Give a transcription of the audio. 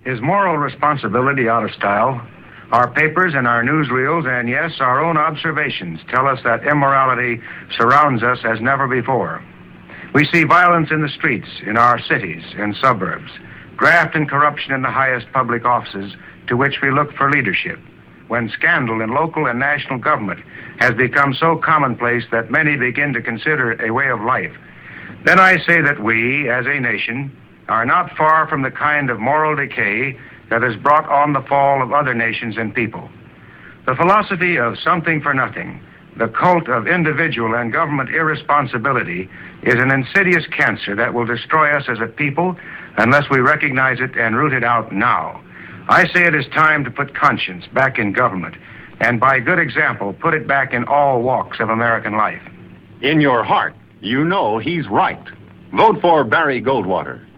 Is moral responsibility out of style? Our papers and our newsreels, and yes, our own observations tell us that immorality surrounds us as never before. We see violence in the streets, in our cities and suburbs, graft and corruption in the highest public offices to which we look for leadership, when scandal in local and national government has become so commonplace that many begin to consider it a way of life. Then I say that we, as a nation, are not far from the kind of moral decay that has brought on the fall of other nations and people. The philosophy of something for nothing, the cult of individual and government irresponsibility, is an insidious cancer that will destroy us as a people unless we recognize it and root it out now. I say it is time to put conscience back in government, and by good example, put it back in all walks of American life. In your heart, you know he's right. Vote for Barry Goldwater.